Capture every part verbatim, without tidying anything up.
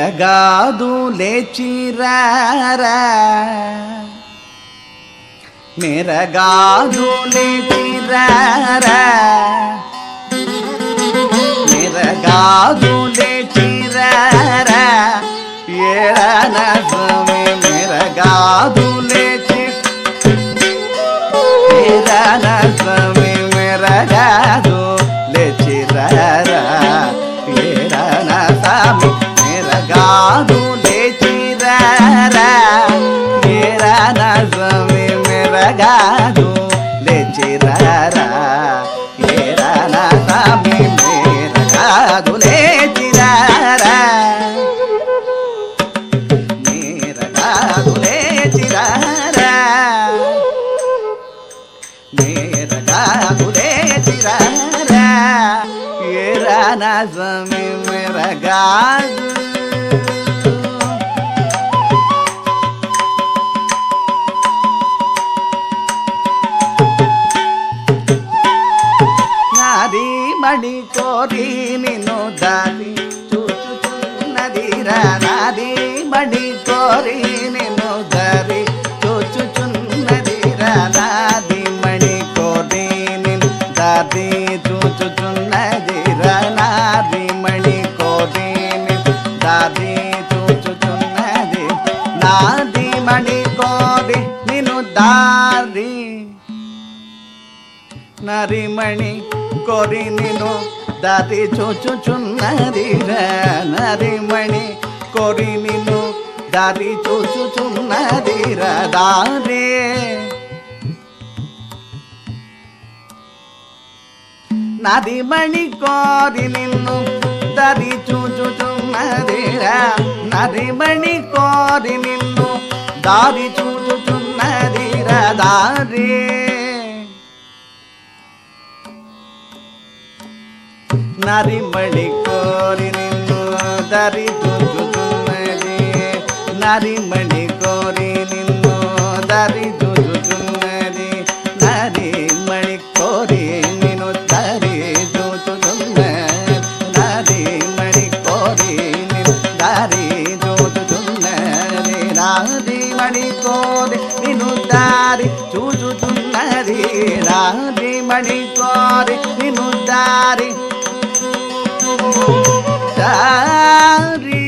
మెరగాదు లేచిరారా మెరగాదు లేచిరారా మెరగాదు లేచిరారా ఏడన స్వామి మెరగాదు లేచి ఏడన స్వామి మెరగాదు లేచిరారా ఏడన స్వామి మెరగాదు లేచిరారా ఏడన స్వామి మెరగాదు లేచిరారా ఏడన స్వామి మెరగాదు లేచిరారా మెరగాదు లేచిరారా మెరగాదు లేచిరారా ఏడన స్వామి మెరగాదు నాది మణి కోరి నిన్ను దారి చూచుచున్నదిరా నాది మణి కోరి నిన్ను దారి చూచుచున్నదిరా నాది మణి కోరి నిన్ను దారి చూచుచున్నదిరా నాది మణి కోరి నిన్ను దారి చూచుచున్నది నాది మణి కోరి నిన్ను దారి నరిమణి కోరి నిన్ను దారి చూచుచున్నదిరా నరిమణి కోరి నిన్ను దారి చూచుచున్నదిరా దారి నరిమణి కోరి నిన్ను దారి చూచుచున్నదిరా నరిమణి కోరి నిన్ను దారి చూచుచున్నదిరా దారి నరిమణి కోరి నిన్ను దారి చూచుచున్నది నరిమణి కోరి నిన్ను దారి చూచుచున్నది నరిమణి కోరి నిన్ను దారి చూచుచున్నది నరిమణి కోరి నిన్ను దారి చూచుచున్నది నారిమణి కోరి నిన్ను దారి చూచుచున్నది నారిమణి కోరి నిన్ను దారి దారి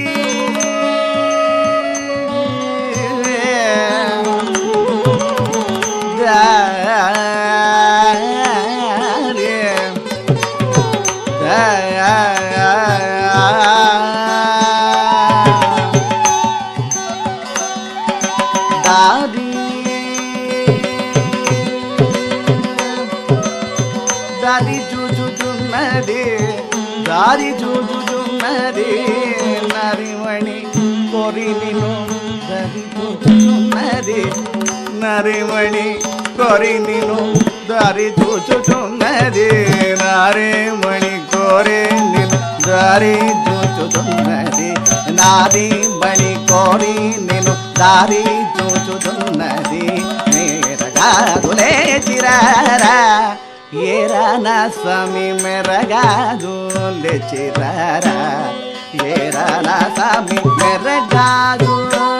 దారి చూచుచున్నది దారి చూచుచున్నది నరిమణి కోరి నిన్ను దారి చూచుచున్నది నరిమణి కోరి నిన్ను దారి చూచుచున్నది నారిమణి కోరి నిన్ను దారి చూచుచున్నది నాది మణి కోరి నిన్ను దారి చూచుచున్నది మెరగాదు లేచిరారా ఏరానా స్వామి మెరగాదు లేచిరారా ఏరానా స్వామి మెరగాదు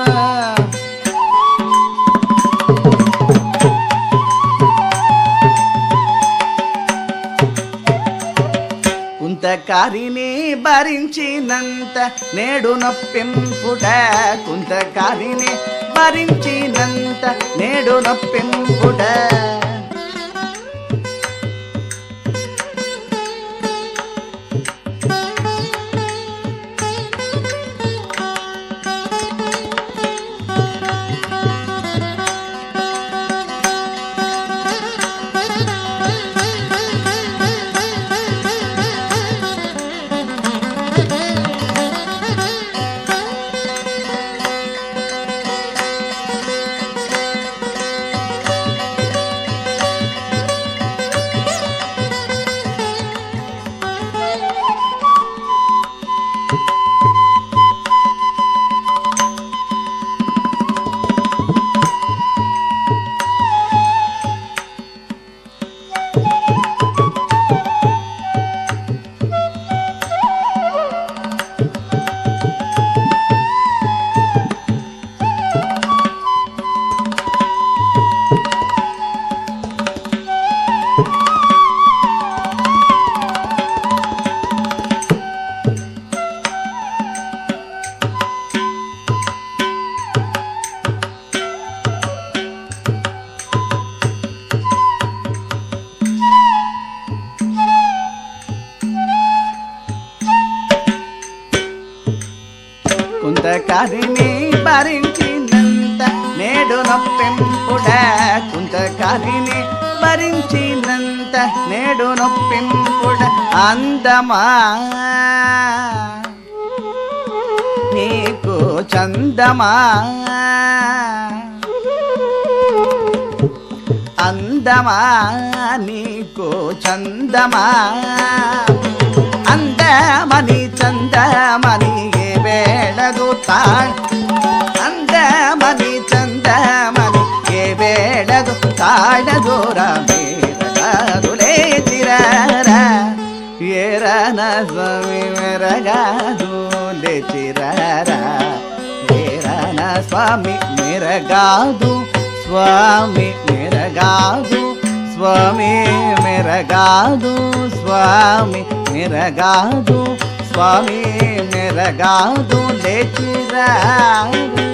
కుంతకారిని భరించినంత నేడు నొప్పింపుట కుంతకారిని భరించినంత నేడు నొప్పింపుట భరించినంత నేడు నొప్పింపుడ కుంతకాలిని భరించినంత నేడు నొప్పింపుడ అందమా నీకు చందమా అందమా నీకు చందమా అందమని చందమని ఏ వేళదు తా అందమని చందమని ఏ వేళదు తాడదూర మేరగాదులే చిరారా ఏరన స్వామి మెరగాదు లేచిరారా ఏరన స్వామి మెరగాదు స్వామి మెరగాదు స్వామి మెరగాదు స్వామి మెరగాదు స్వామి మెరగాదు లేచిరారా